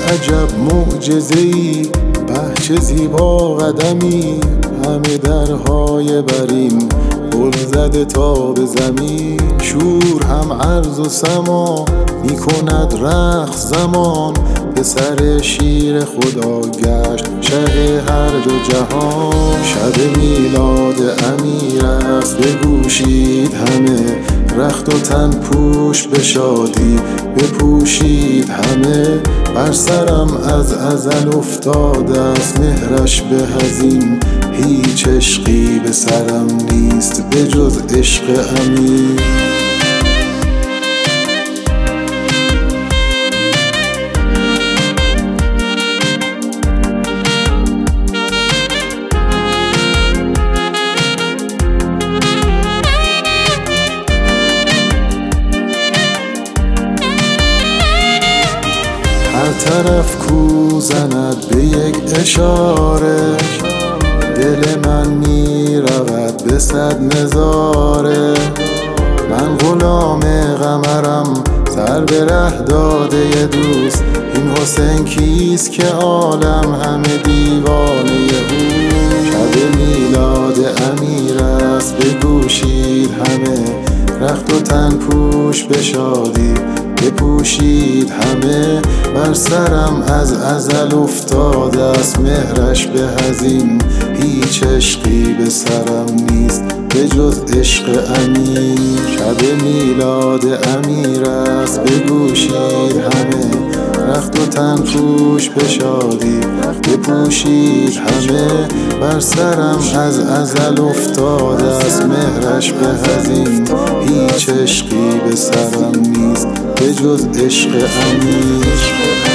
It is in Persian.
عجب معجزه‌ای، بهچه زیبا قدمی، همه درهای برین گل زده تا به زمین. شور هم عرض و سما میکند رقص زمان، پسر شیر خدا گشت شه هر دو جهان. شب میلاد امیر است بگوشید همه، رخت و تن پوش به شادی بپوشید همه. بر سرم از ازل افتاده است مهرش به ازین، هیچ عشقی به سرم نیست به جز عشق امیر. هر طرف کو زند به یک اشاره، دل من می رود به 100 نظاره. من غلام قمرم سر به ره داده ی دوست، این حسین کیست که عالم همه دیوانه او. شب میلاد امیر است بگوشید همه، رخت و تن پوش به شادی بپوشید همه. بر سرم از ازل افتاده است مهرش به ازین، هیچ عشقی به سرم نیست به جز عشق امیر. شب میلاد امیر است بگوشید همه، رخت و تن پوش به شادی بپوشید همه. بر سرم از ازل افتاده است مهرش به ازین، هیچ عشقی به سرم نیست به جز عشق امیر.